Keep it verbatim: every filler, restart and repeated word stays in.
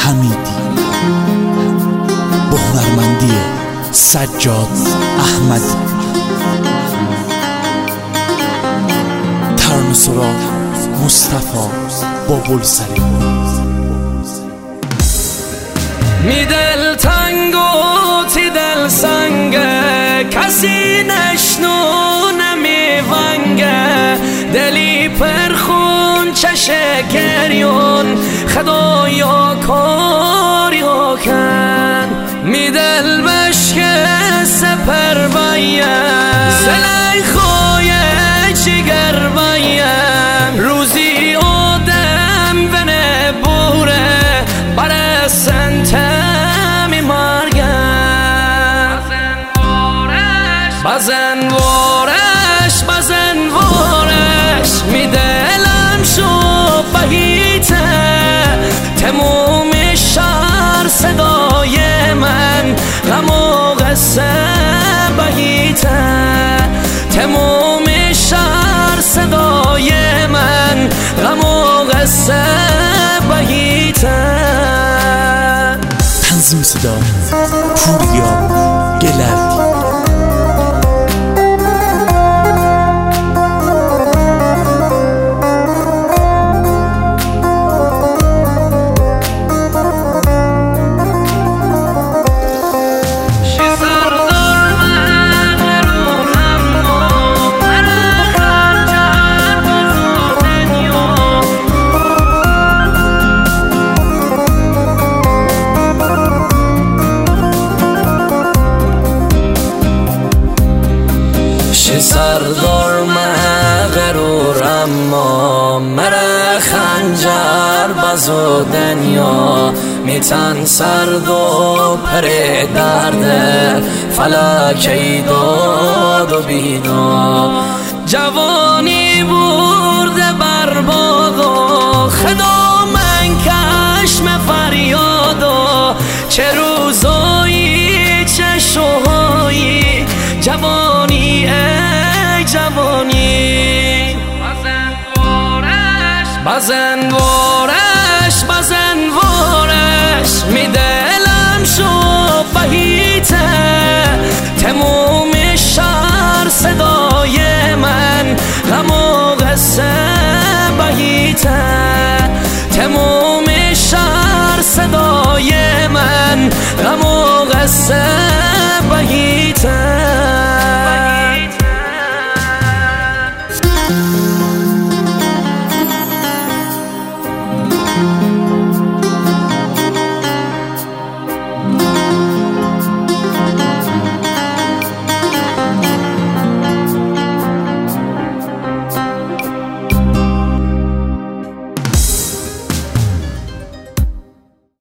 حمیدی با هنرمندی سجاد احمدی. ترانه سرا مصطفی بابلسری. می دل تنگ و تی دل سنگه، کسی نشنو نمی ونگه، دلی پرخون چشه گریون خدایا کاریا کن. می دل بشکه سپر بایم زلی خوی جگر بایم، روزی آدم بنه بوره بره سنتمی مرگم. بزن وارش بزن وارش می دلم شو بهیته، تموم شهر صدای من غم و قصه بهیته، تموم شهر صدای من غم و قصه بهیته. تنظیم صدا پوریا گلردی. سردار مغرور اما مرا خنجر بزو دنیا، میتن سرد و پر درد فلکی داد و بینا. جوانی برده برباد و خدا من کشم فریاد و چه روزایی چه شوهایی جوانی ای جوانی. بزن وارش بزن وارش می دلم شو بهیته، تموم شهر صدای من غم و قصه بهیته، تموم شهر صدای من غم و